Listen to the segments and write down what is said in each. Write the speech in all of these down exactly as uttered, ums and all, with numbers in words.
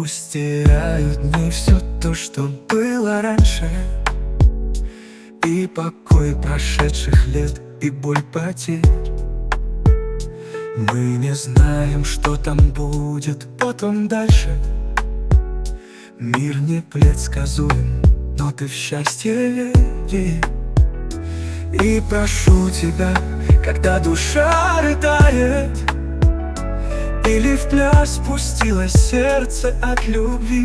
Пусть теряют дни все то, что было раньше, и покой прошедших лет, и боль потерь. Мы не знаем, что там будет потом дальше. Мир непредсказуем, но ты в счастье вери. И прошу тебя, когда душа рыдает, или в пляс пустилось сердце от любви,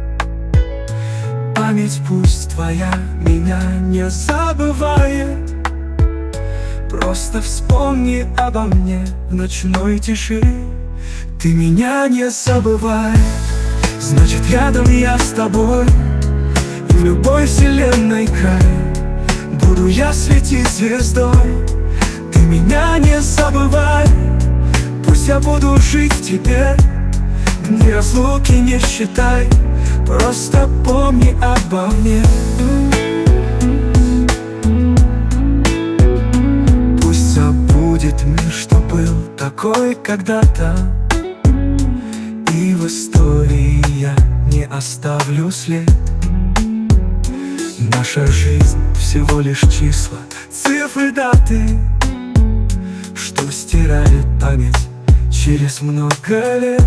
память пусть твоя меня не забывает. Просто вспомни обо мне в ночной тиши. Ты меня не забывай, значит рядом я с тобой, и в любой вселенной край буду я светить звездой. Ты меня не забывай, пусть я буду жить в тебе, дни разлуки не считай, просто помни обо мне. Пусть забудет мир, что был такой когда-то, и в истории я не оставлю след. Наша жизнь всего лишь числа, цифры, даты, что стирает память через много лет.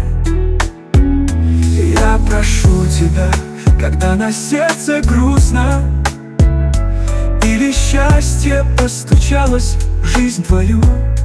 Я прошу тебя, когда на сердце грустно, или счастье постучалось в жизнь твою,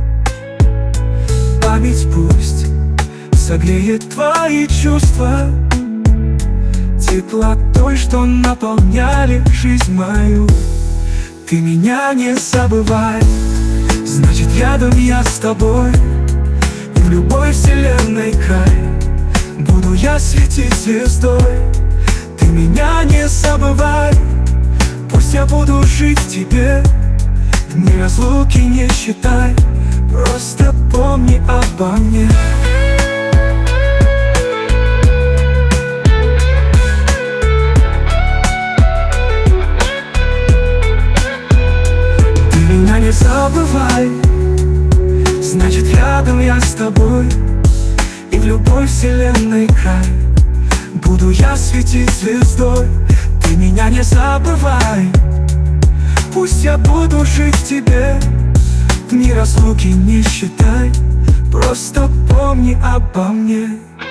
память пусть согреет твои чувства теплотой, что наполняли жизнь мою. Ты меня не забывай, значит рядом я с тобой, и в любой вселенной край буду я светить звездой. Ты меня не забывай, пусть я буду жить в тебе, дни разлуки не считай, просто помни обо мне. Ты меня не забывай, значит рядом я с тобой, и в любой вселенной край буду я светить звездой. Ты меня не забывай, пусть я буду жить в тебе, дни разлуки не считай, просто помни обо мне.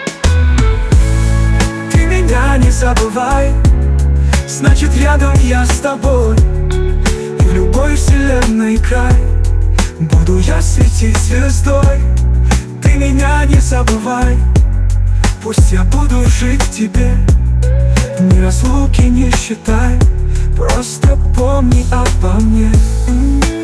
Ты меня не забывай, значит рядом я с тобой, и в любой вселенной край буду я светить звездой. Ты меня не забывай, пусть я буду жить в тебе, дни разлуки не считай, просто помни обо мне.